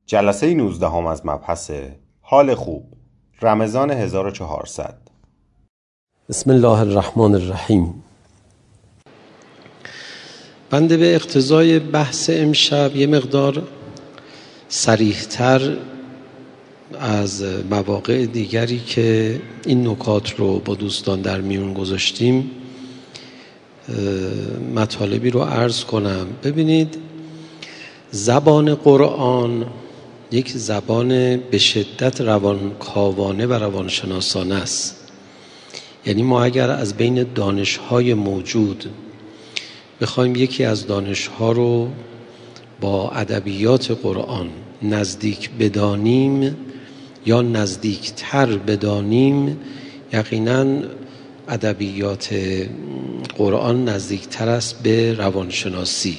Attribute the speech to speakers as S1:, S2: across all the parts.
S1: جلسه 19 از مبحث حال خوب رمضان 1400.
S2: بسم الله الرحمن الرحیم. بنده به اقتضای بحث امشب یه مقدار صریح‌تر از مواقع دیگری که این نکات رو با دوستان در میون گذاشتیم مطالبی رو عرض کنم. ببینید، زبان قرآن یک زبان به شدت روانکاوانه و روانشناسانه است. یعنی ما اگر از بین دانش‌های موجود بخوایم یکی از دانش‌ها رو با ادبیات قرآن نزدیک بدانیم یا نزدیکتر بدانیم، یقیناً ادبیات قرآن نزدیکتر است به روانشناسی.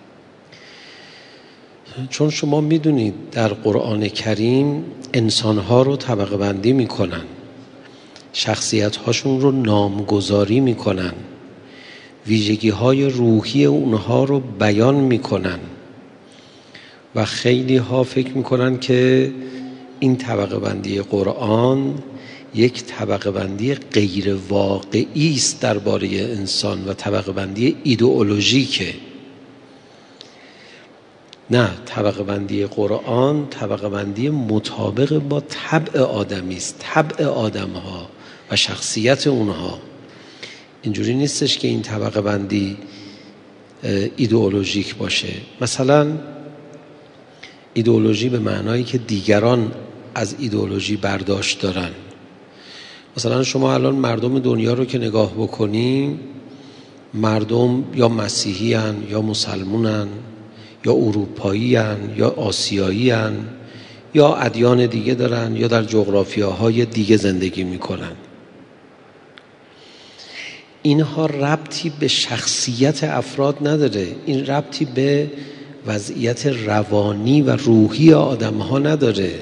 S2: چون شما میدونید در قرآن کریم انسانها رو طبقه بندی میکنن، شخصیت‌هاشون رو نامگذاری میکنن، ویژگی‌های روحی اونها رو بیان میکنن و خیلی ها فکر میکنن که این طبقه بندی قرآن یک طبقه بندی غیر واقعی است درباره انسان و طبقه بندی ایدئولوژیکه. نه، طبقه بندی قرآن طبقه بندی مطابق با طبع آدمی است، طبع آدم‌ها و شخصیت اونها. اینجوری نیستش که این طبقه بندی ایدئولوژیک باشه. مثلا ایدئولوژی به معنایی که دیگران از ایدئولوژی برداشت دارن. مثلا شما الان مردم دنیا رو که نگاه بکنیم، مردم یا مسیحی هن یا مسلمون هن یا اروپایی هن یا آسیایی هن یا ادیان دیگه دارن یا در جغرافیاهای دیگه زندگی میکنن. اینها ربطی به شخصیت افراد نداره، این ربطی به وضعیت روانی و روحی آدم‌ها نداره.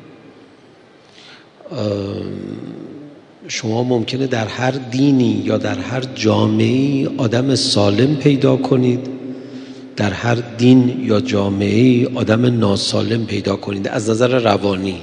S2: شما ممکنه در هر دینی یا در هر جامعه‌ای آدم سالم پیدا کنید، در هر دین یا جامعه‌ای آدم ناسالم پیدا کنید از نظر روانی.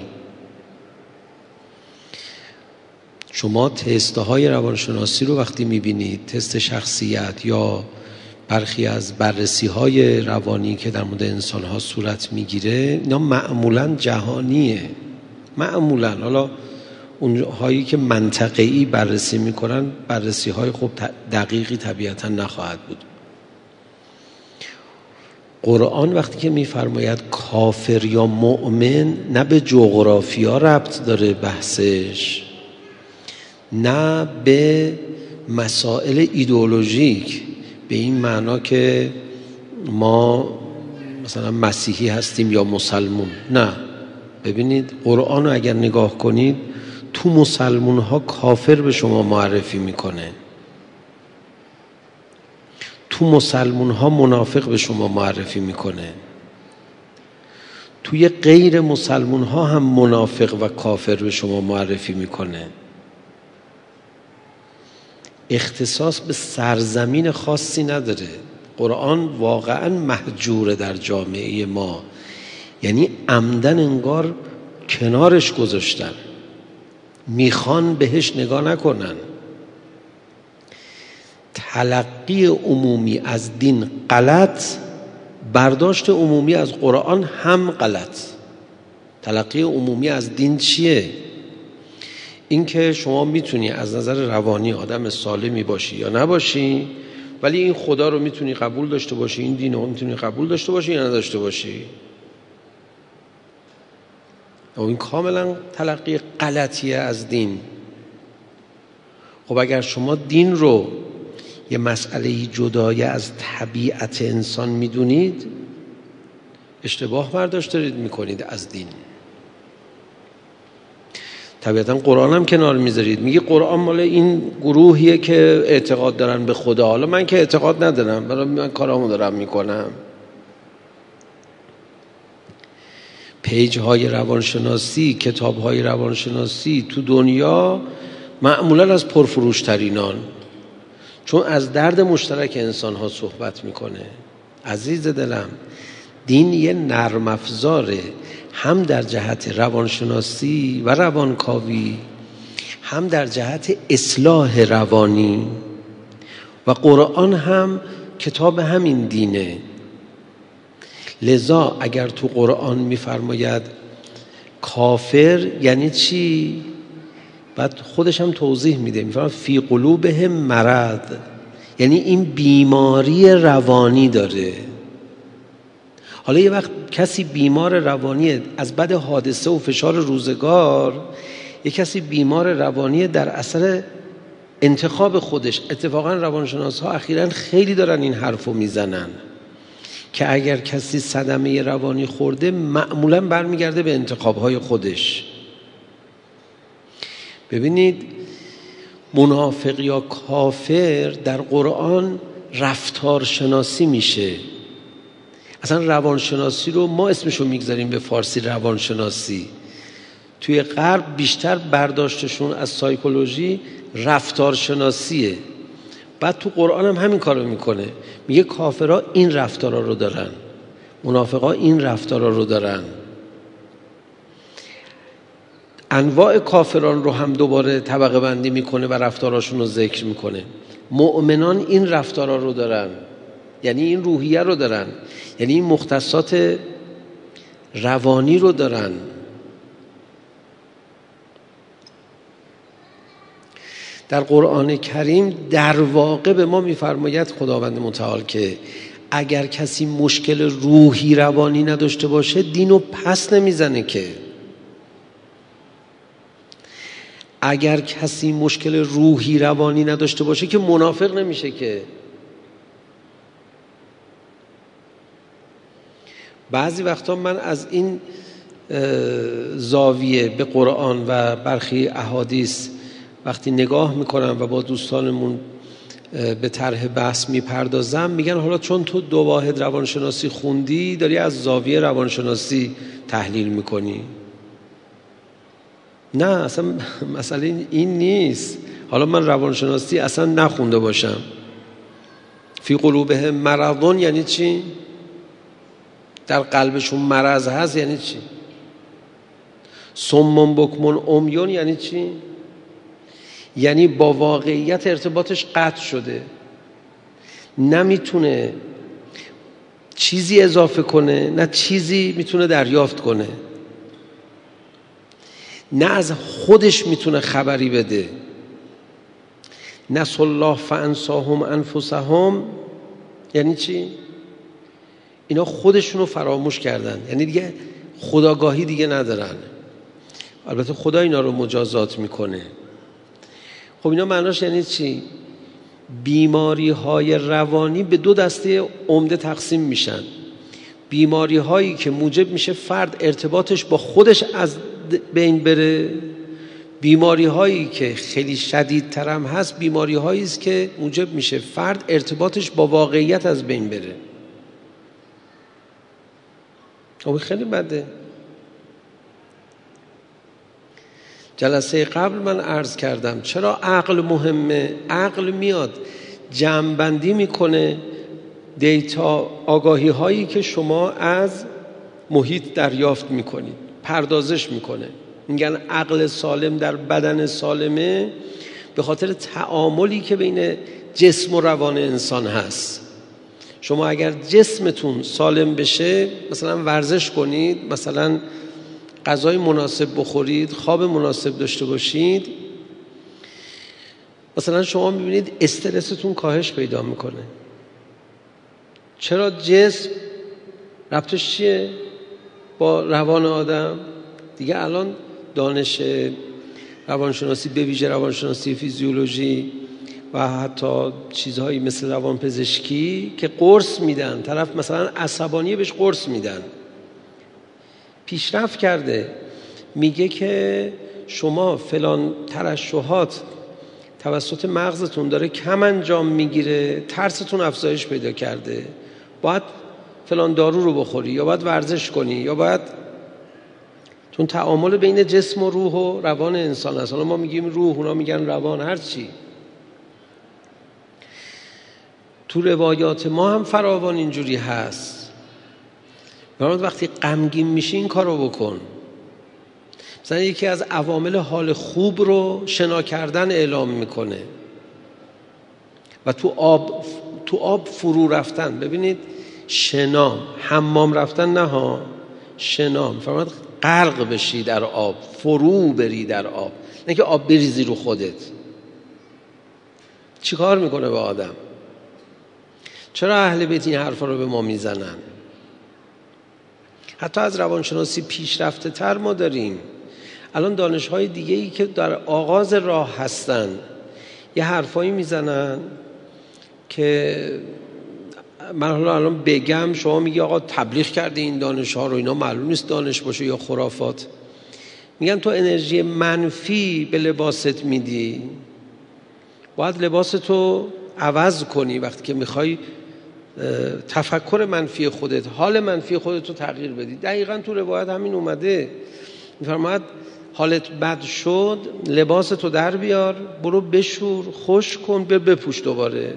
S2: شما تست‌های روانشناسی رو وقتی می‌بینید، تست شخصیت یا برخی از بررسی‌های روانی که در مورد انسان‌ها صورت می‌گیره، اینا معمولاً جهانیه. معمولاً، حالا اونهایی که منطقه‌ای بررسی می‌کنن بررسی‌های خوب دقیقی طبیعتاً نخواهد بود. قرآن وقتی که می‌فرماید کافر یا مؤمن، نه به جغرافیا ربط داره بحثش، نه به مسائل ایدئولوژیک، به این معنا که ما مثلا مسیحی هستیم یا مسلمون. نه، ببینید قرآن رو اگر نگاه کنید، تو مسلمون ها کافر به شما معرفی میکنه، تو مسلمون ها منافق به شما معرفی میکنه، توی غیر مسلمون ها هم منافق و کافر به شما معرفی میکنه. اختصاص به سرزمین خاصی نداره. قرآن واقعا محجوره در جامعه ما، یعنی عمدن انگار کنارش گذاشتن، میخوان بهش نگاه نکنن. تلقی عمومی از دین غلط، برداشت عمومی از قرآن هم غلط. تلقی عمومی از دین چیه؟ این که شما میتونی از نظر روانی آدم سالمی باشی یا نباشی، ولی این خدا رو میتونی قبول داشته باشی، این دین رو میتونی قبول داشته باشی یا نداشته باشی. و این کاملا تلقی غلطیه از دین. خب اگر شما دین رو یه مسئله جدای از طبیعت انسان میدونید، اشتباه برداشت دارید میکنید از دین. طبیعتا قرآن هم کنار میذارید، میگی قرآن مال این گروهیه که اعتقاد دارن به خدا. حالا من که اعتقاد ندارم، برای من کارامو دارم میکنم. پیج های روانشناسی، کتاب های روانشناسی تو دنیا معمولا از پرفروش ترینان، چون از درد مشترک انسان ها صحبت میکنه. عزیز دلم، دین یه نرم افزاره، هم در جهت روانشناسی و روانکاوی، هم در جهت اصلاح روانی. و قرآن هم کتاب همین دینه. لذا اگر تو قرآن میفرماید کافر یعنی چی؟ بعد خودش هم توضیح میده، میفرماید فی قلوبهم مرض، یعنی این بیماری روانی داره. حالا یه وقت کسی بیمار روانیه از بعد حادثه و فشار روزگار، یه کسی بیمار روانیه در اثر انتخاب خودش. اتفاقا روانشناس ها اخیراً خیلی دارن این حرفو میزنن که اگر کسی صدمه روانی خورده معمولاً برمیگرده به انتخابهای خودش. ببینید منافق یا کافر در قرآن رفتارشناسی میشه. اصلا روانشناسی رو ما اسمشو میگذاریم به فارسی روانشناسی. توی غرب بیشتر برداشتشون از سایکولوژی رفتارشناسیه. بعد تو قرآن هم همین کارو میکنه، میگه کافرها این رفتارا رو دارن، منافقا این رفتارا رو دارن. انواع کافران رو هم دوباره طبقه بندی میکنه و رفتاراشون رو ذکر میکنه. مؤمنان این رفتارا رو دارن، یعنی این روحیه رو دارن، یعنی این مختصات روانی رو دارن. در قرآن کریم در واقع به ما میفرماید خداوند متعال که اگر کسی مشکل روحی روانی نداشته باشه دینو پس نمیزنه که. اگر کسی مشکل روحی روانی نداشته باشه که منافق نمیشه که. بعضی وقتا من از این زاویه به قرآن و برخی احادیث وقتی نگاه میکنم و با دوستانمون به طرح بحث میپردازم، میگن حالا چون تو 2 واحد روانشناسی خوندی داری از زاویه روانشناسی تحلیل میکنی. نه، اصلا مسئله این نیست. حالا من روانشناسی اصلا نخونده باشم، فی قلوبهم مرض یعنی چی؟ در قلبشون مرض هست یعنی چی؟ صم بکم عمیون یعنی چی؟ یعنی با واقعیت ارتباطش قطع شده، نمیتونه چیزی اضافه کنه، نه چیزی میتونه دریافت کنه، نه از خودش میتونه خبری بده. نسوا الله فانساهم انفسهم یعنی چی؟ اینا خودشونو فراموش کردن، یعنی دیگه خودآگاهی دیگه ندارن. البته خدا اینا رو مجازات میکنه. خب اینا معناش یعنی چی؟ بیماری های روانی به 2 دسته عمده تقسیم میشن. بیماری هایی که موجب میشه فرد ارتباطش با خودش از بین بره، بیماری هایی که خیلی شدیدتر هم هست بیماری هایی است که موجب میشه فرد ارتباطش با واقعیت از بین بره. خب خیلی بده. جلسه قبل من عرض کردم چرا عقل مهمه. عقل میاد جمع‌بندی میکنه دیتا، آگاهی هایی که شما از محیط دریافت میکنید، پردازش میکنه. میگن عقل سالم در بدن سالمه به خاطر تعاملی که بین جسم و روان انسان هست. شما اگر جسمتون سالم بشه، مثلا ورزش کنید، مثلا غذای مناسب بخورید، خواب مناسب داشته باشید، مثلا شما میبینید استرستون کاهش پیدا میکنه. چرا؟ جسم ربطش چیه با روان آدم؟ دیگه الان دانش روانشناسی به ویژه روانشناسی فیزیولوژی و حتی چیزهایی مثل روانپزشکی که قرص میدن، طرف مثلا عصبانیه بهش قرص میدن، پیشرفت کرده، میگه که شما فلان ترشحات توسط مغزتون داره کم انجام میگیره، ترستون افزایش پیدا کرده، باید فلان دارو رو بخوری یا باید ورزش کنی یا باید، چون تعامل بین جسم و روح و روان انسان هست. حالا ما میگیم روح، اونا میگن روان، هر چی. تو روایات ما هم فراوان اینجوری هست. برای وقتی غمگین میشی این کارو بکن. مثلا یکی از عوامل حال خوب رو شنا کردن اعلام میکنه و تو آب فرو رفتن. ببینید شنا، حمام رفتن نه ها، شنا میفرماید غرق بشی در آب، فرو بری در آب، نه که آب بریزی رو خودت. چی کار میکنه به آدم؟ چرا اهل بیت این حرفا رو به ما میزنن؟ حتی از روانشناسی پیشرفته تر ما داریم الان دانش‌های دیگه‌ای که در آغاز راه هستن یه حرفایی میزنن که من حالا الان بگم شما میگی آقا تبلیغ کرده این دانش‌ها رو، اینا معلوم نیست دانش باشه یا خرافات. میگن تو انرژی منفی به لباست میدی، باید لباستو عوض کنی وقتی که میخوای تفکر منفی خودت، حال منفی خودت رو تغییر بدی. دقیقاً تو روایت همین اومده، میفرماید حالت بد شد لباستو در بیار، برو بشور، خوش کن، بپوش دوباره.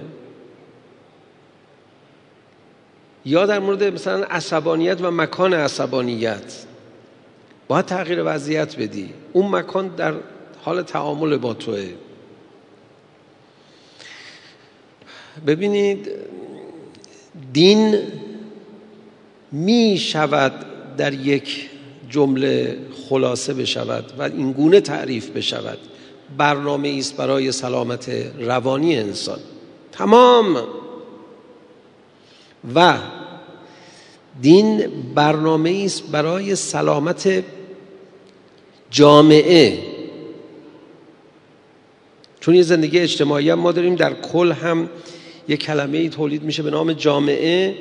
S2: یا در مورد مثلا عصبانیت و مکان عصبانیت باید تغییر وضعیت بدی، اون مکان در حال تعامل با توه. ببینید دین می شود در یک جمله خلاصه بشود و این گونه تعریف بشود: برنامه است برای سلامت روانی انسان، تمام. و دین برنامه است برای سلامت جامعه، چون یه زندگی اجتماعی هم ما داریم، در کل هم یک کلمه‌ای تولید میشه به نام جامعه.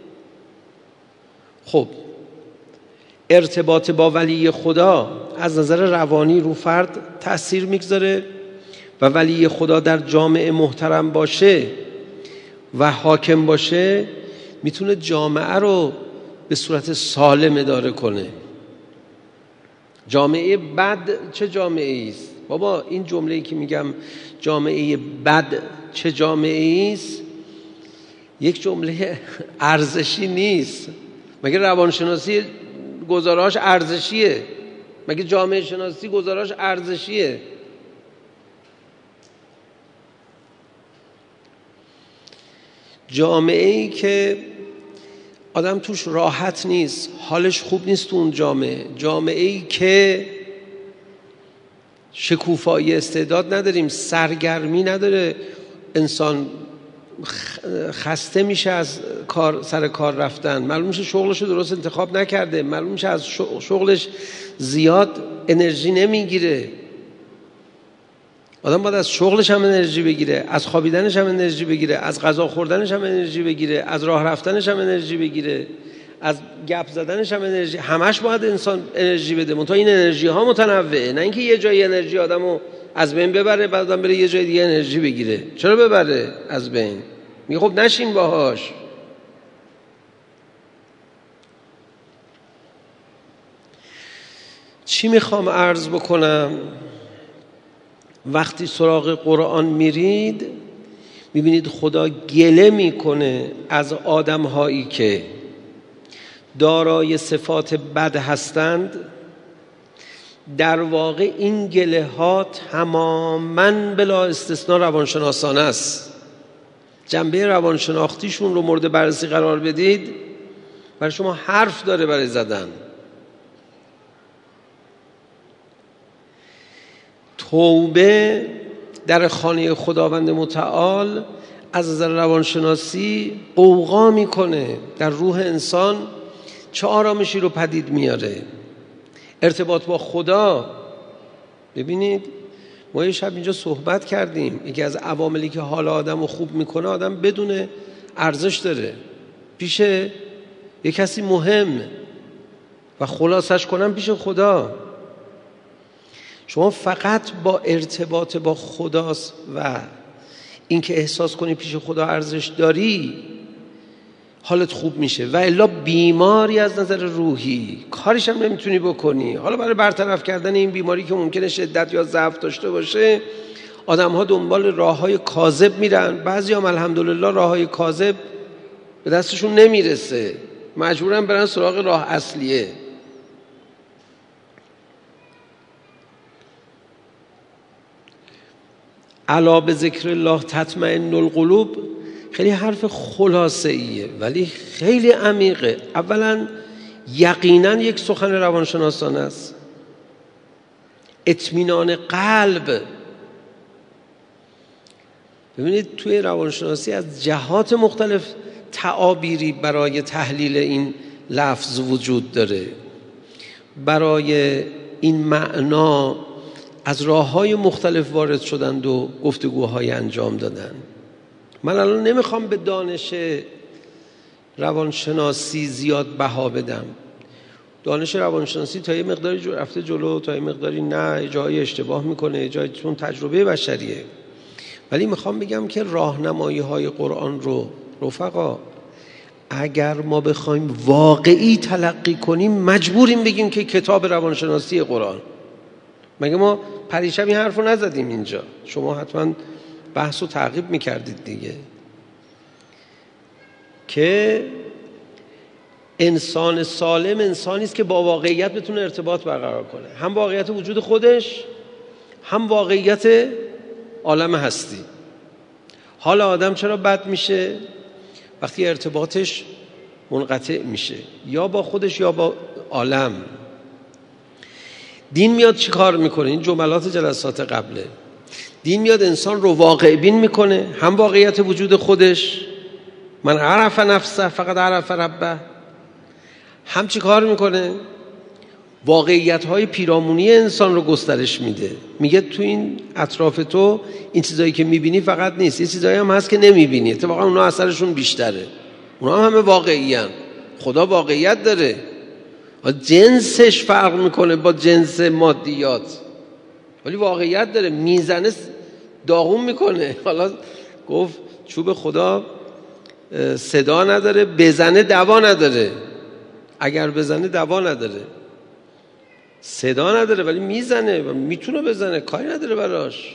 S2: خب ارتباط با ولی خدا از نظر روانی رو فرد تأثیر میگذاره و ولی خدا در جامعه محترم باشه و حاکم باشه میتونه جامعه رو به صورت سالم اداره کنه. جامعه بد چه جامعه است؟ بابا این جمله‌ای که میگم جامعه بد چه جامعه است یک جمله ارزشی نیست. مگه روانشناسی گزارش ارزشیه؟ مگه جامعه شناسی گزارش ارزشیه؟ جامعه‌ای که آدم توش راحت نیست، حالش خوب نیست تو اون جامعه، جامعه‌ای که شکوفایی استعداد نداریم، سرگرمی نداره، انسان خسته میشه از سر کار رفتن، معلوم میشه شغلش رو درست انتخاب نکرده، معلوم میشه از شغلش زیاد انرژی نمیگیره. آدم باید از شغلش هم انرژی بگیره، از خوابیدنش هم انرژی بگیره، از غذا خوردنش هم انرژی بگیره، از راه رفتنش هم انرژی بگیره، از گپ زدنش هم انرژی، همش باید انسان انرژی بده. منتها این انرژی ها متنوعه، نه اینکه یه جای انرژی آدمو از بین ببره بعد آدم بره یه جای دیگه انرژی بگیره. چرا ببره از بین؟ میگه خب نشین باهاش. چی میخوام عرض بکنم؟ وقتی سراغ قرآن میرید میبینید خدا گله میکنه از آدم‌هایی که دارای صفات بد هستند. در واقع این گله ها تماماً بلا استثناء روانشناسانه است. جنبه روانشناختیشون رو مورد بررسی قرار بدید، برای شما حرف داره برای زدن. توبه در خانه خداوند متعال از نظر روانشناسی قوقا میکنه، در روح انسان چه آرامشی رو پدید میاره. ارتباط با خدا، ببینید ما یه شب اینجا صحبت کردیم، یکی از عواملی که حال آدم رو خوب میکنه آدم بدون ارزش داره پیش یه کسی مهم و خلاصش کنم پیش خدا. شما فقط با ارتباط با خداست و اینکه احساس کنی پیش خدا ارزش داری حالت خوب میشه، و الا بیماری از نظر روحی کاریش هم نمیتونی بکنی. حالا برای برطرف کردن این بیماری که ممکنه شدت یا ضعف داشته باشه آدم ها دنبال راههای کاذب میرن. بعضی هم الحمدلله راههای کاذب به دستشون نمیرسه، مجبورن برن سراغ راه اصلیه. الا به ذکر الله تطمئن القلوب خیلی حرف خلاصه ایه ولی خیلی عمیقه. اولا یقینا یک سخن روانشناسانه است. اطمینان قلب. ببینید توی روانشناسی از جهات مختلف تعابیری برای تحلیل این لفظ وجود داره. برای این معنا از راه‌های مختلف وارد شدند و گفتگوهای انجام دادن. من الان نمیخوام به دانش روانشناسی زیاد بها بدم. دانش روانشناسی تا یه مقداری رفته جلو، تا یه مقداری نه، جایی اشتباه میکنه، جایی چون تجربه بشریه. ولی میخوام بگم که راهنمایی‌های قرآن رو رفقا اگر ما بخوایم واقعی تلقی کنیم مجبوریم بگیم که کتاب روانشناسی قرآن. مگه ما پریشب این حرف رو نزدیم اینجا؟ شما حتما بحث رو تعقیب میکردید دیگه که انسان سالم انسانی است که با واقعیت بتونه ارتباط برقرار کنه، هم واقعیت وجود خودش هم واقعیت عالم هستی. حال آدم چرا بد میشه؟ وقتی ارتباطش منقطع میشه یا با خودش یا با عالم. دین میاد چی کار میکنه؟ این جملات جلسات قبله. دین میاد انسان رو واقع بین میکنه، هم واقعیت وجود خودش، من عرف نفسه فقط عرف ربه، هم چی کار میکنه؟ واقعیت‌های پیرامونی انسان رو گسترش میده. میگه تو این اطراف تو این چیزایی که میبینی فقط نیست، یه چیزایی هم هست که نمیبینی، اتفاقا اونا اثرشون بیشتره، اونا هم همه واقعی‌ان. خدا واقعیت داره، جنسش فرق میکنه با جنس مادیات ولی واقعیت داره. میزنه داغون میکنه. حالا گفت چوب خدا صدا نداره، بزنه دوا نداره. اگر بزنه دوا نداره، صدا نداره ولی میزنه و میتونه بزنه، کاری نداره براش.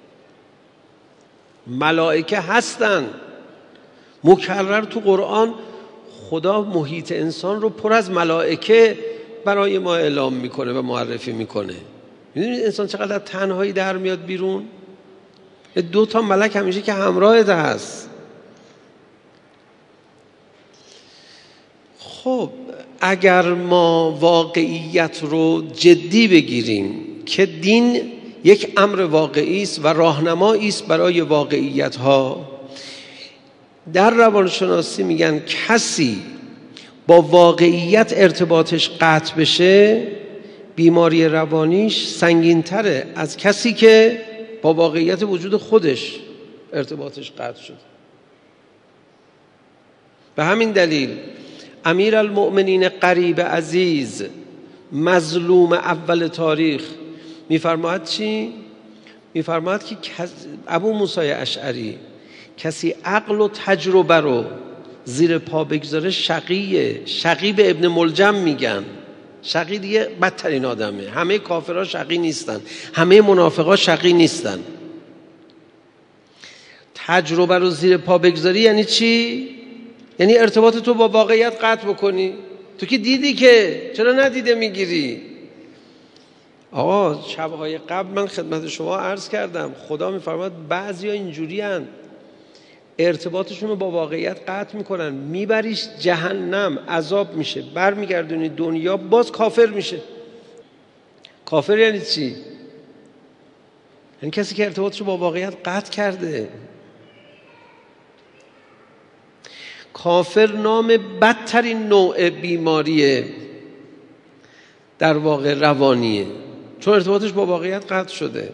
S2: ملائکه هستن مکرر تو قرآن. خدا محیط انسان رو پر از ملائکه برای ما اعلام میکنه و معرفی میکنه. میدونید انسان چقدر تنهایی در میاد بیرون؟ 2 ملک همیشه که همراهت هست. خب اگر ما واقعیت رو جدی بگیریم که دین یک امر واقعی است و راهنمایی است برای واقعیت ها، در روانشناسی میگن کسی با واقعیت ارتباطش قطع بشه بیماری روانیش سنگین‌تره از کسی که با واقعیت وجود خودش ارتباطش قطع شده. به همین دلیل امیرالمؤمنین قریب عزیز مظلوم اول تاریخ میفرماید چی؟ میفرماید که ابو موسی اشعری کسی عقل و تجربه رو زیر پا بگذاره شقیه. شقی به ابن ملجم میگن. شقی دیگه بدترین آدمه. همه کافرها شقی نیستن، همه منافقها شقی نیستن. تجربه رو زیر پا بگذاری یعنی چی؟ یعنی ارتباط تو با واقعیت قطع بکنی. تو که دیدی، که چرا ندیده میگیری؟ آقا شبهای قبل من خدمت شما عرض کردم خدا میفرماد بعضیا اینجوری هن ارتباطشون رو با واقعیت قطع میکنن، میبریش جهنم، عذاب میشه، برمیگردونی دنیا باز کافر میشه. کافر یعنی چی؟ یعنی کسی که ارتباطش رو با واقعیت قطع کرده. کافر نام بدترین نوع بیماریه، در واقع روانیه، چون ارتباطش با واقعیت قطع شده.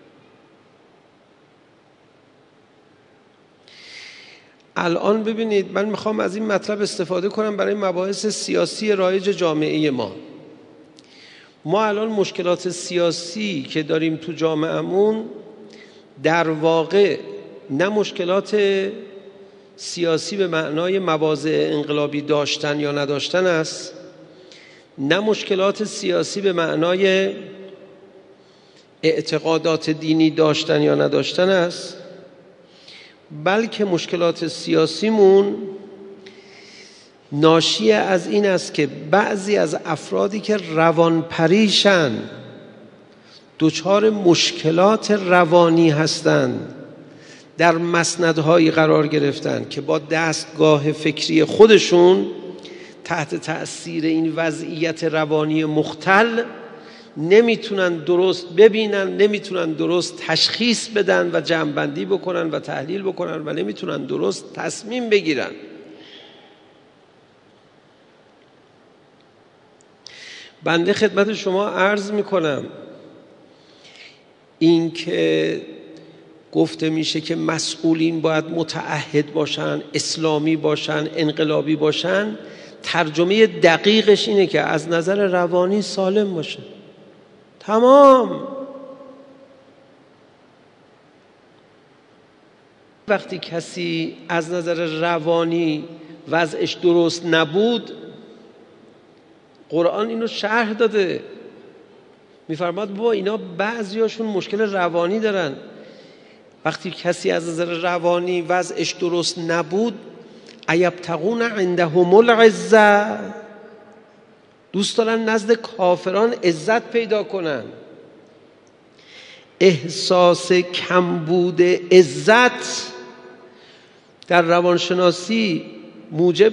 S2: الان ببینید من میخوام از این مطلب استفاده کنم برای مباحث سیاسی رایج جامعه ما. ما الان مشکلات سیاسی که داریم تو جامعهمون در واقع نه مشکلات سیاسی به معنای مواضع انقلابی داشتن یا نداشتن است، نه مشکلات سیاسی به معنای اعتقادات دینی داشتن یا نداشتن است، بلکه مشکلات سیاسیمون ناشی از این است که بعضی از افرادی که روانپریشن، دچار مشکلات روانی هستند، در مسندهایی قرار گرفتن که با دستگاه فکری خودشون تحت تأثیر این وضعیت روانی مختل نمیتونن درست ببینن، نمیتونن درست تشخیص بدن و جمع‌بندی بکنن و تحلیل بکنن و نمیتونن درست تصمیم بگیرن. بنده خدمت شما عرض میکنم این که گفته میشه که مسئولین باید متعهد باشن، اسلامی باشن، انقلابی باشن، ترجمه دقیقش اینه که از نظر روانی سالم باشه. تمام. وقتی کسی از نظر روانی وضعش درست نبود، قرآن اینو شرح داده، میفرماد بابا اینا بعضیاشون مشکل روانی دارن. وقتی کسی از نظر روانی وضعش درست نبود، ایبتغون عندهم العزة، دوست دارن نزد کافران عزت پیدا کنن. احساس کمبود عزت در روانشناسی موجب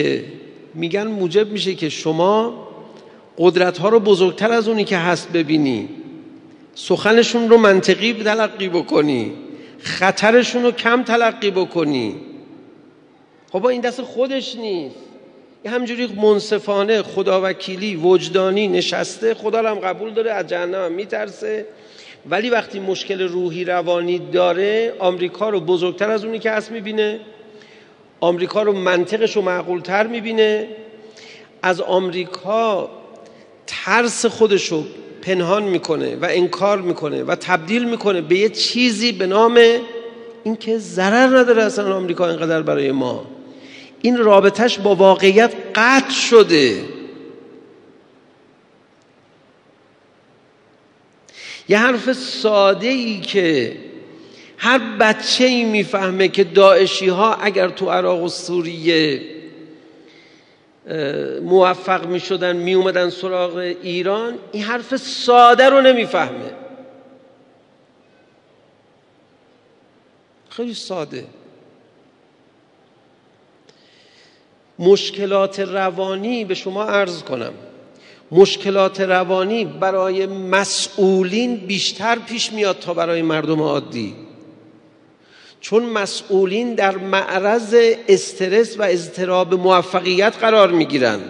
S2: میشه که شما قدرت‌ها رو بزرگتر از اونی که هست ببینی، سخنشون رو منطقی تلقی بکنی، خطرشون رو کم تلقی بکنی. خب این دست خودش نیست، این همجوری منصفانه خداوکیلی وجدانی نشسته، خدا رو هم قبول داره، از جهنم هم میترسه، ولی وقتی مشکل روحی روانی داره آمریکا رو بزرگتر از اونی که هست میبینه، آمریکا رو منطقش رو معقولتر میبینه، از آمریکا ترس خودش رو پنهان میکنه و انکار میکنه و تبدیل میکنه به یه چیزی به نام این که ضرر نداره اصلا آمریکا اینقدر برای ما. این رابطش با واقعیت قطع شده. یه حرف ساده ای که هر بچه ای میفهمه که داعشی ها اگر تو عراق و سوریه موفق می شدن می اومدن سراغ ایران، این حرف ساده رو نمیفهمه. خیلی ساده. مشکلات روانی به شما عرض کنم، مشکلات روانی برای مسئولین بیشتر پیش میاد تا برای مردم عادی، چون مسئولین در معرض استرس و اضطراب موفقیت قرار میگیرن،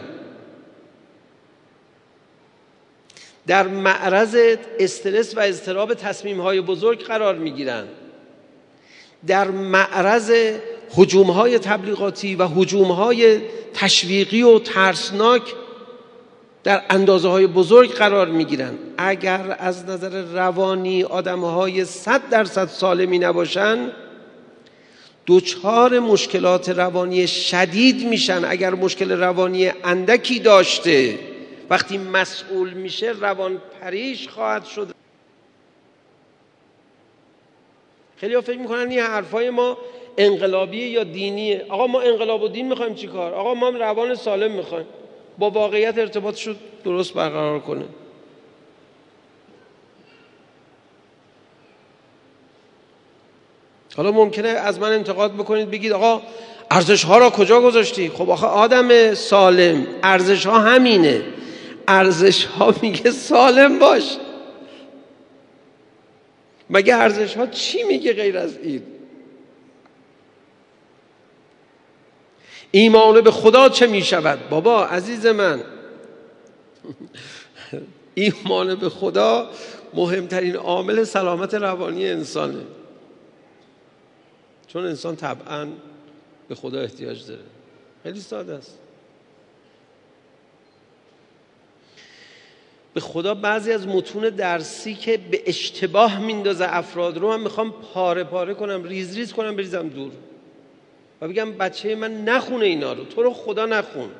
S2: در معرض استرس و اضطراب تصمیم‌های بزرگ قرار میگیرن، در معرض هجوم‌های تبلیغاتی و هجوم‌های تشویقی و ترسناک در اندازه‌های بزرگ قرار میگیرن. اگر از نظر روانی آدم‌های 100% سالمی نباشن، دوچار مشکلات روانی شدید میشن. اگر مشکل روانی اندکی داشته، وقتی مسئول میشه روان پریش خواهد شد. خیلی ها فکر میکنن این حرفای ما انقلابیه یا دینیه. آقا ما انقلاب و دین میخوایم چی کار؟ آقا ما روان سالم میخوایم، با واقعیت ارتباطش رو درست برقرار کنه. حالا ممکنه از من انتقاد بکنید، بگید آقا ارزش ها را کجا گذاشتی؟ خب آخه آدم سالم ارزش ها همینه. ارزش ها میگه سالم باش. مگه ارزش ها چی میگه غیر از این؟ ایمان به خدا چه میشود؟ بابا عزیز من، ایمان به خدا مهمترین عامل سلامت روانی انسانه، چون انسان طبعاً به خدا احتیاج داره. خیلی ساده است. به خدا بعضی از متون درسی که به اشتباه میندازه افراد رو من میخوام پاره پاره کنم، ریز ریز کنم، بریزم دور و بگم بچه من نخونه اینا رو، تو رو خدا نخون.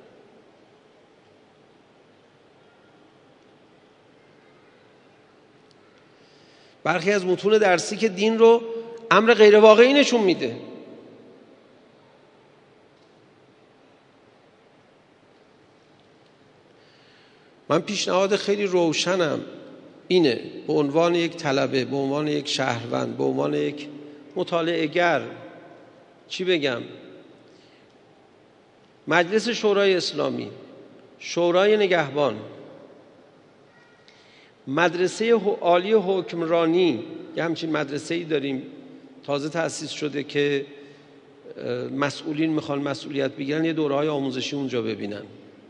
S2: برخی از متون درسی که دین رو امر غیر واقعی نشون میده. من پیشنهاد خیلی روشنم اینه، به عنوان یک طلبه، به عنوان یک شهروند، به عنوان یک مطالعه‌گر، چی بگم، مجلس شورای اسلامی، شورای نگهبان، مدرسه عالی حکمرانی، یه همچین مدرسه‌ای داریم تازه تأسیس شده که مسئولین میخوان مسئولیت بگیرن، یه دوره‌های آموزشی اونجا ببینن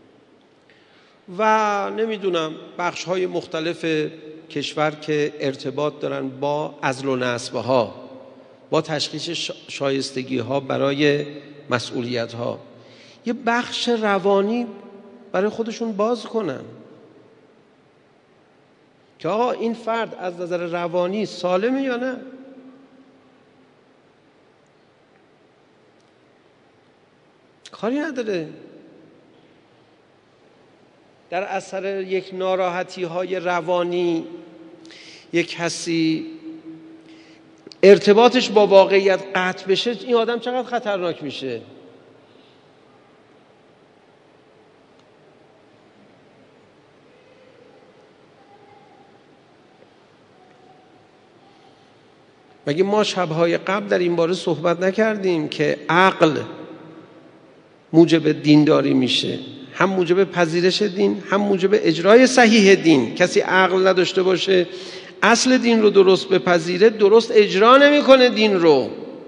S2: و نمیدونم بخش‌های مختلف کشور که ارتباط دارن با عزل و نصب‌ها، با تشخیص شایستگی‌ها برای مسئولیت‌ها، یه بخش روانی برای خودشون باز کنن که آقا این فرد از نظر روانی سالمه یا نه. کاری نداره در اثر یک ناراحتی های روانی یک کسی ارتباطش با واقعیت قطع بشه، این آدم چقدر خطرناک میشه. مگه ما شبهای قبل در این باره صحبت نکردیم که عقل موجب دینداری میشه، هم موجب پذیرش دین، هم موجب اجرای صحیح دین. کسی عقل نداشته باشه اصل دین رو درست بپذیره، درست اجرا نمیکنه دین رو.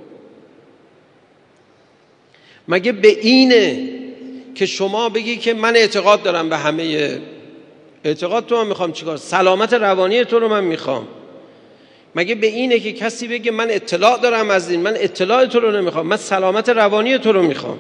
S2: مگه به اینه که شما بگی که من اعتقاد دارم به همه، اعتقاد تو من میخوام چیکار؟ سلامت روانی تو رو من میخوام. مگه به اینه که کسی بگه من اطلاع دارم از دین، من اطلاع تو رو نمیخوام، من سلامت روانی تو رو میخوام؟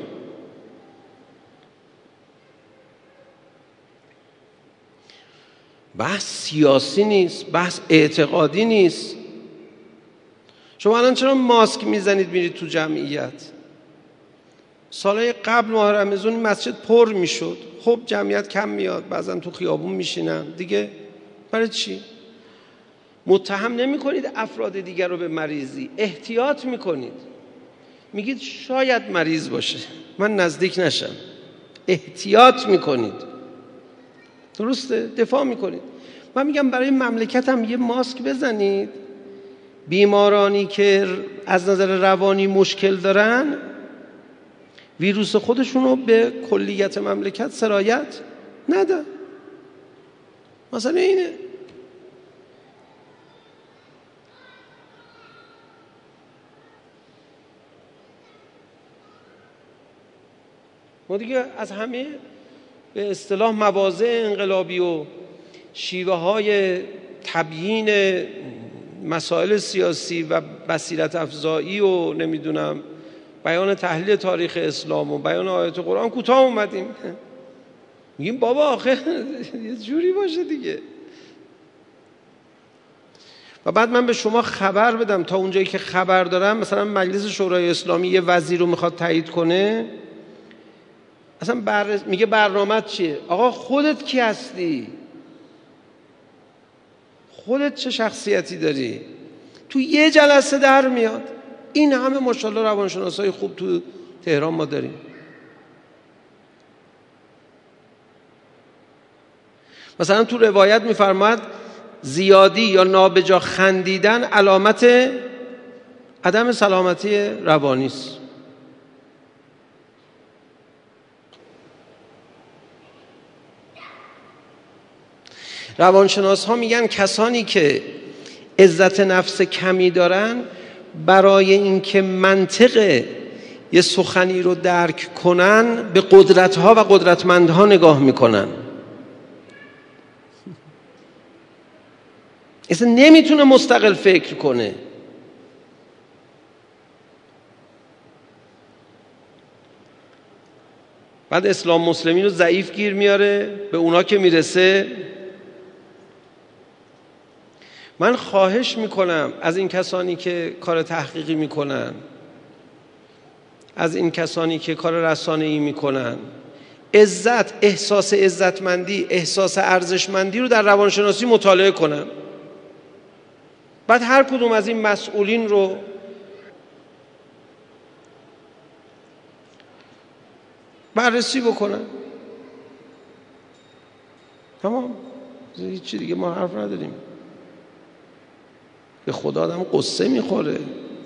S2: بحث سیاسی نیست، بحث اعتقادی نیست. شما الان چرا ماسک میزنید میرید تو جمعیت؟ سالهای قبل ماه رمضان مسجد پر میشد، خب جمعیت کم میاد، بعضا تو خیابون میشینن دیگه، برای چی؟ متهم نمی کنید افراد دیگر رو به مریضی، احتیاط میکنید، میگید شاید مریض باشه من نزدیک نشم، احتیاط میکنید. درسته؟ دفاع میکنید. من میگم برای مملکت هم یه ماسک بزنید. بیمارانی که از نظر روانی مشکل دارن ویروس خودشون رو به کلیت مملکت سرایت نده. مثلا اینه. ما دیگه از همه به اصطلاح مواضع انقلابی و شیوه های تبیین مسائل سیاسی و بصیرت افزایی و نمیدونم بیان تحلیل تاریخ اسلام و بیان آیات قرآن کوتاه اومدیم. میگیم بابا آخه یه جوری باشه دیگه. و بعد من به شما خبر بدم، تا اونجایی که خبر دارم، مثلا مجلس شورای اسلامی یه وزیر رو میخواد تایید کنه، اصلا میگه برنامه‌ت چیه؟ آقا خودت کی هستی؟ خودت چه شخصیتی داری؟ تو یه جلسه در میاد. این همه ماشاءالله روانشناسای خوب تو تهران ما داریم. مثلا تو روایت میفرماید زیادی یا نابجا خندیدن علامت عدم سلامتی روانی است. روانشناس ها میگن کسانی که عزت نفس کمی دارن برای اینکه منطق یه سخنی رو درک کنن به قدرت ها و قدرتمند ها نگاه میکنن. اصلا نمیتونه مستقل فکر کنه. بعد اسلام مسلمین رو ضعیف گیر میاره، به اونا که میرسه. من خواهش میکنم از این کسانی که کار تحقیقی میکنن، از این کسانی که کار رسانه‌ای میکنن، احساس عزتمندی، احساس ارزشمندی رو در روانشناسی مطالعه کنن. بعد هر کدوم از این مسئولین رو بررسی بکنن. تمام، هیچی دیگه ما حرف نداریم. به خدا آدم قصه میخوره.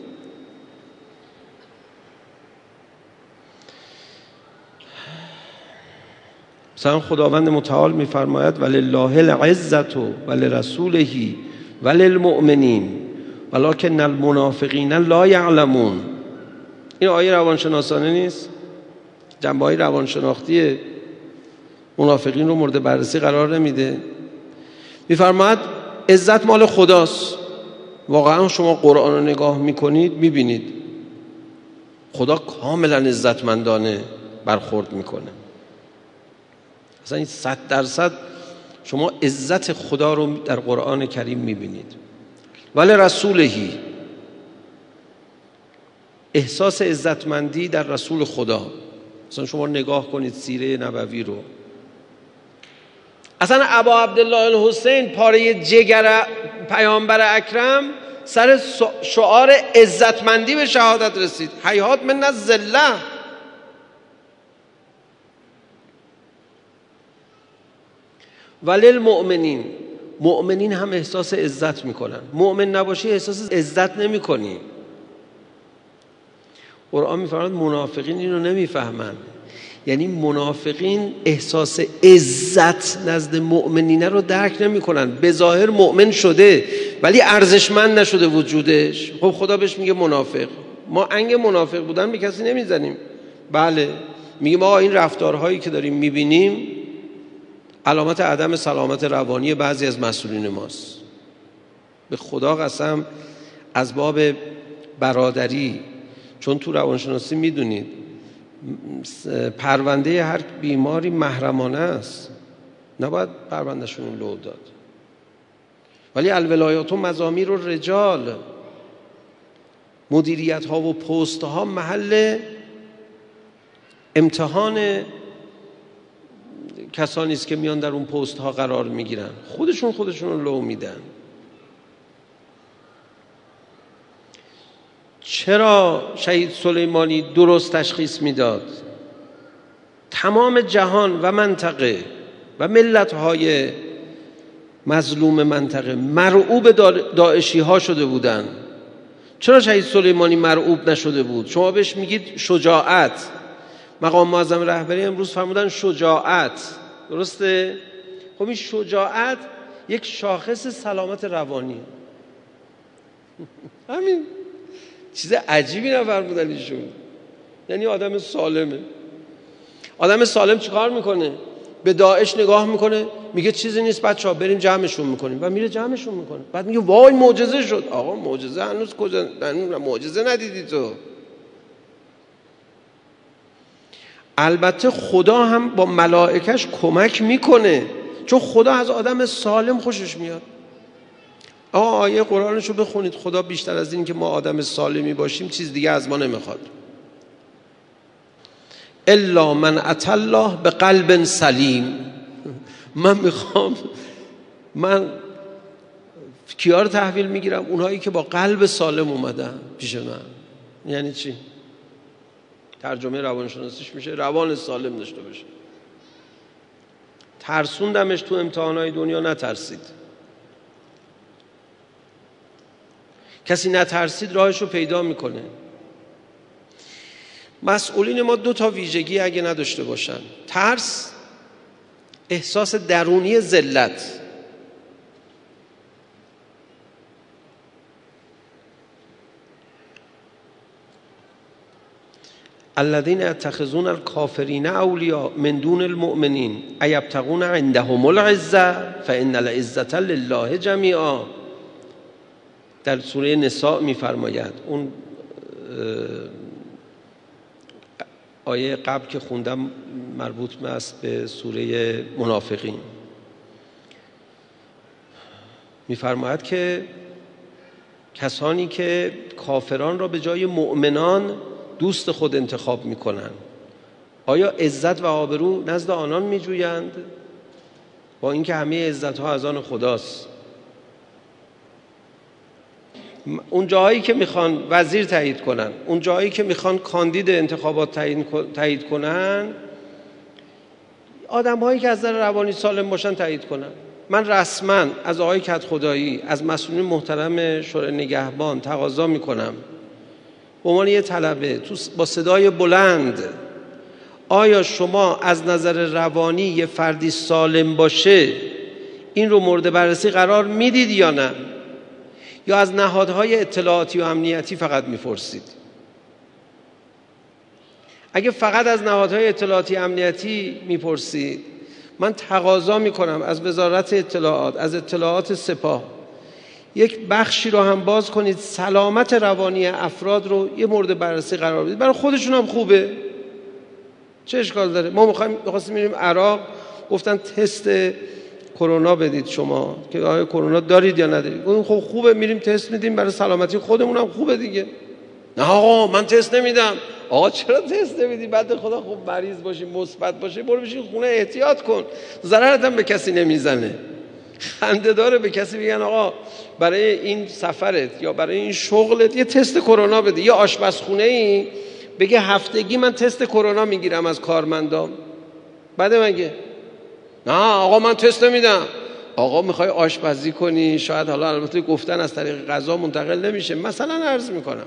S2: مثلا خداوند متعال میفرماید ولله العزة ولرسوله وللمؤمنین ولکن المنافقین لا یعلمون. این آیه روانشناسانه نیست، جنبه‌های روانشناختی منافقین رو مورد بررسی قرار نمیده. میفرماید عزت مال خداست. واقعا شما قرآن رو نگاه میکنید میبینید خدا کاملا عزتمندانه برخورد میکنه. اصلا این 100% شما عزت خدا رو در قرآن کریم میبینید. ولی رسولهی، احساس عزتمندی در رسول خدا. اصلا شما نگاه کنید سیره نبوی رو، اصلا ابا عبدالله الحسین پاره جگر پیامبر اکرم سر شعار عزتمندی به شهادت رسید. هیهات من الذله. ولی المؤمنین، مؤمنین هم احساس عزت میکنن. مؤمن نباشی احساس عزت نمیکنی. قرآن میفرماید منافقین اینو نمیفهمن. یعنی منافقین احساس عزت نزد مؤمنین رو درک نمیکنن. به ظاهر مؤمن شده ولی ارزشمند نشده وجودش. خب خدا بهش میگه منافق. ما انگ منافق بودن به کسی نمیزنیم. بله میگیم آقا این رفتارهایی که داریم میبینیم علامت عدم سلامت روانی بعضی از مسئولین ماست. به خدا قسم از باب برادری، چون تو روانشناسی میدونید پرونده هر بیماری محرمانه است، نباید پروندهشون لو داد. ولی الولایات و مزامیر و رجال، مدیریت ها و پست ها محل امتحان کسانی است که میان در اون پست ها قرار میگیرن. خودشون رو لو میدن. چرا شهید سلیمانی درست تشخیص میداد؟ تمام جهان و منطقه و ملت‌های مظلوم منطقه مرعوب داعشی ها شده بودن. چرا شهید سلیمانی مرعوب نشده بود؟ شما بهش میگید شجاعت. مقام معظم رهبری امروز فرمودن شجاعت، درسته؟ خب این شجاعت یک شاخص سلامت روانی. همین چیز عجیبی نفرمودن ایشون. یعنی آدم سالمه. آدم سالم چیکار میکنه؟ به داعش نگاه میکنه میگه چیزی نیست بچه‌ها بریم جمعشون میکنیم و میره جمعشون میکنه. بعد میگه وای معجزه شد. آقا معجزه هنوز کجا؟ معجزه ندیدی تو؟ البته خدا هم با ملائکش کمک میکنه، چون خدا از آدم سالم خوشش میاد. آیه قرآنشو بخونید. خدا بیشتر از این که ما آدم سالمی باشیم چیز دیگه از ما نمیخواد. الا من اتى الله بقلب سلیم. من کیا رو تحویل میگیرم؟ اونهایی که با قلب سالم اومدن پیش من. یعنی چی؟ ترجمه روانشناسیش میشه روان سالم داشته باشه. ترسوندمش تو امتحانات دنیا، نترسید. کسی نترسید راهش رو پیدا میکنه. مسئولین ما 2 ویژگی اگه نداشته باشن: ترس، احساس درونی ذلت. الذين يتخذون الكافرين اولیاء من دون المؤمنین ایبتغون عندهم العزة فان العزة لله جمیعا. در سوره نساء میفرماید، اون آیه قبل که خوندم مربوط است به سوره منافقین. میفرماید که کسانی که کافران را به جای مؤمنان دوست خود انتخاب میکنن، آیا عزت و آبرو نزد آنان میجویند؟ با اینکه همه عزت ها از آن خداست. اون جایی که میخوان وزیر تایید کنن، اون جایی که میخوان کاندید انتخابات تایید کنن، آدم هایی که از نظر روانی سالم باشن تایید کنن. من رسما از آقای کدخدایی، از مسئولین محترم شورای نگهبان تقاضا میکنم به عنوان یه طلبه با صدای بلند، آیا شما از نظر روانی یه فردی سالم باشه این رو مورد بررسی قرار میدید یا نه؟ یا از نهادهای اطلاعاتی و امنیتی فقط میپرسید؟ اگه فقط از نهادهای اطلاعاتی و امنیتی میپرسید، من تقاضا میکنم از وزارت اطلاعات، از اطلاعات سپاه، یک بخشی رو هم باز کنید سلامت روانی افراد رو یه مورد بررسی قرار بدید. برای خودشون هم خوبه، چه اشکال داره؟ ما می‌خواستیم میریم عراق، گفتن تست کرونا بدید شما که آیا کرونا دارید یا ندارید. گفتم خب خوبه، میریم تست میدیم، برای سلامتی خودمون هم خوبه دیگه. نه آقا من تست نمیدم. آقا چرا تست نمیدی؟ بعد خدا خوب مریض باشی، مثبت باشی، برو بشین خونه احتیاط کن، ضررت هم به کسی نمیزنه. خنده داره به کسی بگن آقا برای این سفرت یا برای این شغلت یه تست کرونا بده. یه آشپزخونه ای بگه هفتگی من تست کرونا میگیرم از کارمندام، بعد مگه نه آقا من تست نمیدم. آقا میخوای آشپزی کنی، شاید حالا البته گفتن از طریق غذا منتقل نمیشه، مثلا عرض میکنم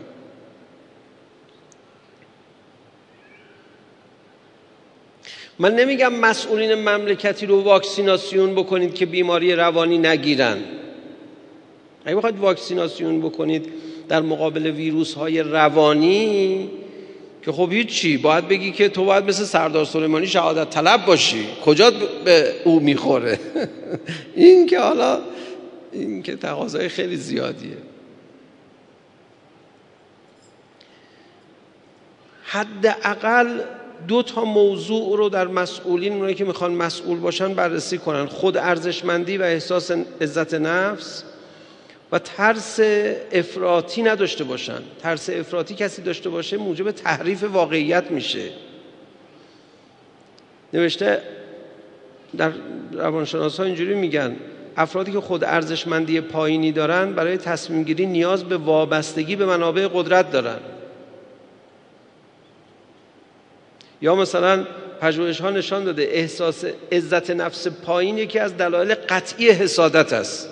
S2: من نمیگم مسئولین مملکتی رو واکسیناسیون بکنید که بیماری روانی نگیرن. اگه بخواید واکسیناسیون بکنید در مقابل ویروس های روانی که خب هیچی، باید بگی که تو باید مثل سردار سلیمانی شهادت طلب باشی، کجا به او میخوره؟ این که حالا این که تقاضای خیلی زیادیه. حداقل 2 موضوع رو در مسئولین، اونایی که میخوان مسئول باشن، بررسی کنن: خود ارزشمندی و احساس عزت نفس و ترس افراطی نداشته باشن. ترس افراطی کسی داشته باشه موجب تحریف واقعیت میشه. نوشته در روانشناسا اینجوری میگن افرادی که خود ارزشمندی پایینی دارن برای تصمیم گیری نیاز به وابستگی به منابع قدرت دارن. یا مثلا پژوهش ها نشان داده احساس عزت نفس پایین یکی از دلایل قطعی حسادت است.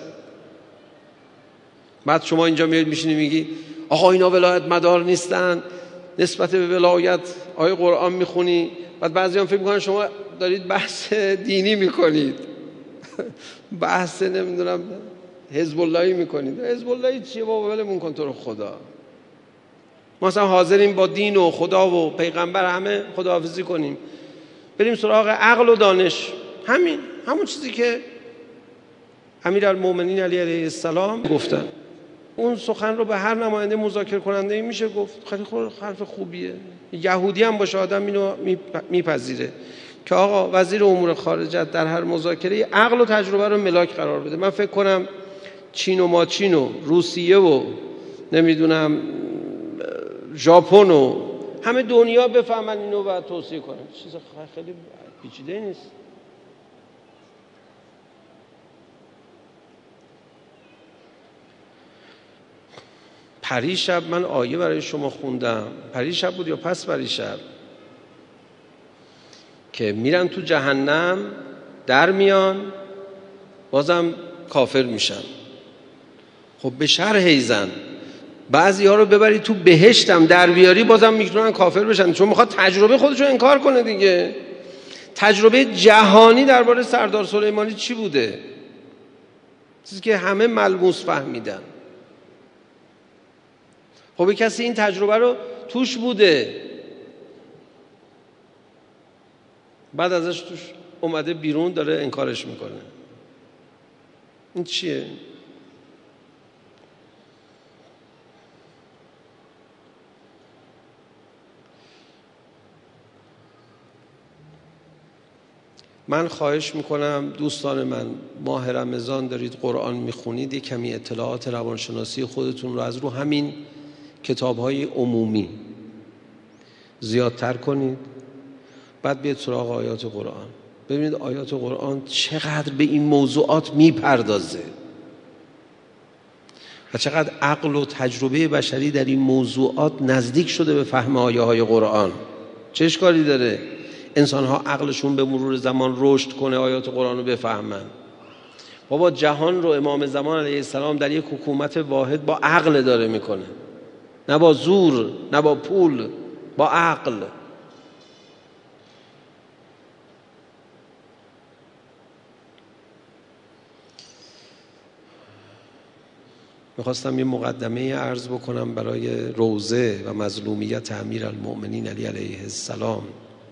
S2: بعد شما اینجا میاد میشینی میگی آقا اینا ولایت مدار نیستن، نسبت به ولایت آیه قرآن میخونی، بعد بعضی هم فکر میکنن شما دارید بحث دینی میکنید، بحث نمیدونم حزب اللهی میکنید. حزب اللهی چیه بابا؟ ولمون کن تو رو خدا. ما اصلا حاضریم با دین و خدا و پیغمبر همه خداحافظی کنیم، بریم سراغ عقل و دانش. همون چیزی که امیرالمومنین علی علیه السلام گفتن. اون سخن رو به هر نماینده مذاکره کننده میشه گفت. خیلی حرف خوبیه. یهودی هم باشه آدم اینو میپذیره که آقا وزیر امور خارجه در هر مذاکره عقل و تجربه رو ملاک قرار بده. من فکر کنم چین و ماچین و روسیه و نمیدونم ژاپن و همه دنیا بفهمن اینو و توصیه کنن. چیز خیلی پیچیده نیست. پریشب من آیه برای شما خوندم، پریشب بود یا پس پریشب، که میرن تو جهنم در میان بازم کافر میشن. خب به شرح ایزن بعضی ها رو ببری تو بهشتم در بیاری بازم میتونن کافر بشن، چون میخواد تجربه خودشو انکار کنه دیگه. تجربه جهانی درباره سردار سلیمانی چی بوده؟ چیزی که همه ملموس فهمیدن. خب کسی این تجربه رو توش بوده، بعد ازش توش اومده بیرون داره انکارش میکنه. این چیه؟ من خواهش میکنم دوستان من، ماه رمضان دارید قرآن میخونید، یک کمی اطلاعات روانشناسی خودتون رو از رو همین کتاب‌های عمومی زیادتر کنید، بعد بیاید سراغ آیات قرآن. ببینید آیات قرآن چقدر به این موضوعات میپردازه و چقدر عقل و تجربه بشری در این موضوعات نزدیک شده به فهم آیه های قرآن. چه اشکالی داره؟ انسان ها عقلشون به مرور زمان رشد کنه، آیات قرآن رو بفهمن. بابا جهان رو امام زمان علیه السلام در یک حکومت واحد با عقل داره میکنه، نه با زور، نه با پول، با عقل. میخواستم یه مقدمه عرض بکنم برای روضه و مظلومیت امیرالمؤمنین علی علیه السلام.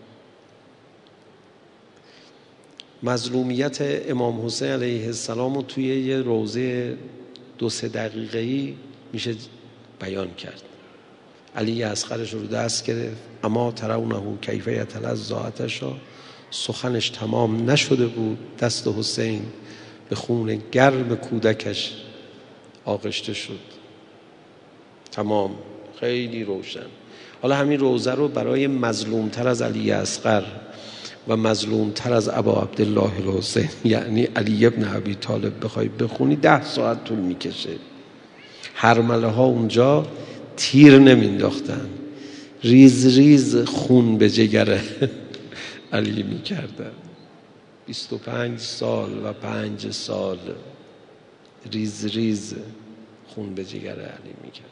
S2: مظلومیت امام حسین علیه السلام رو توی یه روضه 2-3 دقیقه‌ای میشه بیان کرد. علی اصغرش رو دست گرفت، اما ترونه کیف یتلظی آتشا، سخنش تمام نشده بود، دست حسین به خون گرم کودکش آغشته شد. تمام، خیلی روشن. حالا همین روضه رو برای مظلومتر از علی اصغر و مظلومتر از ابا عبدالله الحسین یعنی علی ابن ابی طالب بخوای بخونی 10 ساعت طول میکشه. هرمله ها اونجا تیر نمینداختن، ریز ریز خون به جگر علی میکردن. 25 سال و 5 سال ریز ریز خون به جگر علی میکرد.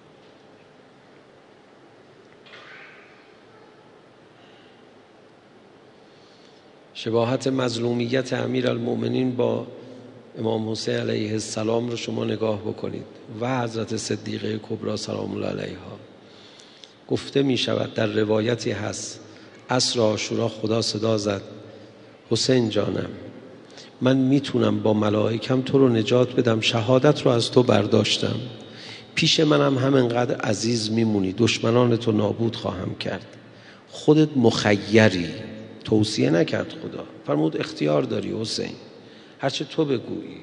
S2: شباهت مظلومیت امیرالمؤمنین با امام حسین علیه السلام رو شما نگاه بکنید و حضرت صدیقه کبری سلام الله علیها. گفته می شود در روایتی هست عصر عاشورا خدا صدا زد حسین جانم، من میتونم با ملائکم تو رو نجات بدم، شهادت رو از تو برداشتم، پیش منم همینقدر عزیز میمونی، دشمنان تو نابود خواهم کرد، خودت مخیری. توصیه نکرد خدا، فرمود اختیار داری حسین، هرچه تو بگویی.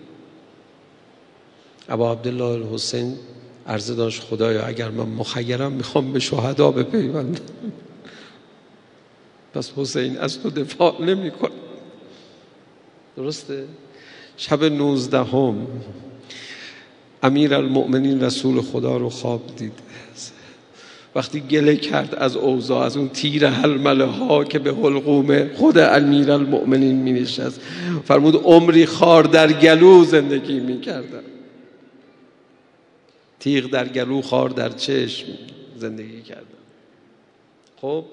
S2: ابا عبدالله الحسین عرضه داشت خدایا اگر من مخیرم میخوام به شهدا بپیوندم. پس حسین از تو دفاع نمی کن. درسته؟ شب 19 امیرالمؤمنین رسول خدا رو خواب دید. وقتی گله کرد از اوضاع، از اون تیر حلمله ها که به حلقوم خود امیرالمؤمنین می نشست، فرمود عمری خار در گلو زندگی می کردم. تیغ در گلو، خار در چشم زندگی کردم. خب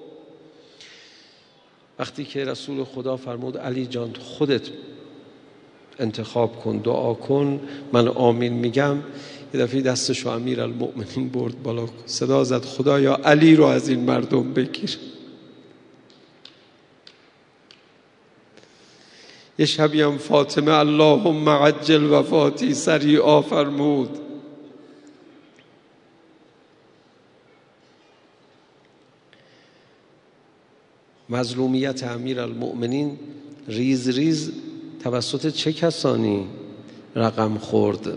S2: وقتی که رسول خدا فرمود علی جان خودت انتخاب کن، دعا کن، من آمین میگم، یه دفعه دستشو امیرالمؤمنین برد بالا، صدا زد خدایا علی رو از این مردم بگیر. یه شبی هم فاطمه اللهم عجل وفاتی سریعا فرمود. مظلومیت امیرالمؤمنین ریز ریز توسط چه کسانی رقم خورد؟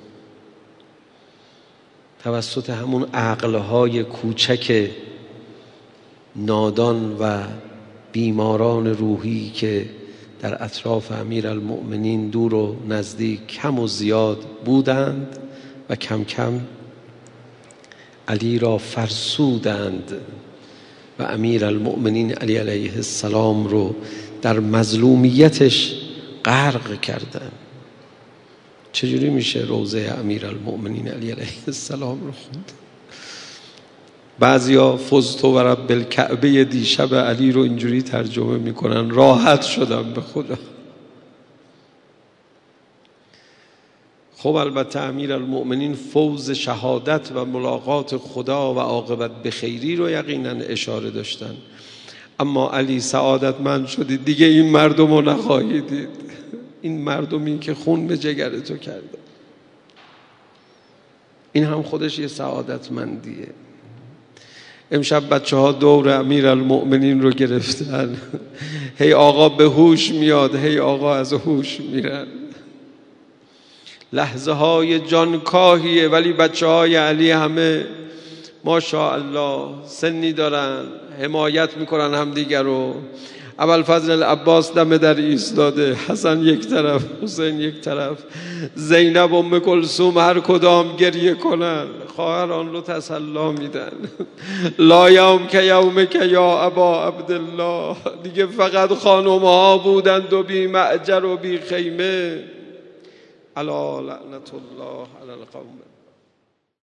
S2: توسط همون عقلهای کوچک نادان و بیماران روحی که در اطراف امیرالمؤمنین دور و نزدیک کم و زیاد بودند و کم کم علی را فرسودند و امیرالمؤمنین علی علیه السلام رو در مظلومیتش غرق کردند. چجوری میشه روضه امیرالمؤمنین علی علیه السلام رو خوند؟ بعضیا فزت و رب الکعبه دیشب علی رو اینجوری ترجمه میکنن راحت شدم به خدا. خب البته امیرالمؤمنین فوز شهادت و ملاقات خدا و عاقبت به خیری رو یقینا اشاره داشتن، اما علی سعادتمند شدید دیگه این مردم رو نخواهید دید، این مردمی که خون به جگر تو کرده. این هم خودش یه سعادتمندیه. امشب بچه ها دور امیرالمؤمنین رو گرفتن، هی آقا به هوش میاد، هی آقا از هوش میرن. لحظه های جانکاهیه، ولی بچه های علی همه ماشاءالله سنی دارن، حمایت میکنن همدیگر رو. ابوالفضل العباس دم در ایستاده، حسن یک طرف، حسین یک طرف، زینب ام کلثوم هر کدام گریه کنن، خواهران رو تسلا میدن. لا یوم که یومک یا ابا عبدالله، دیگه فقط خانم ها بودند و بی معجر و بی خیمه. الا لعنت الله علی القوم.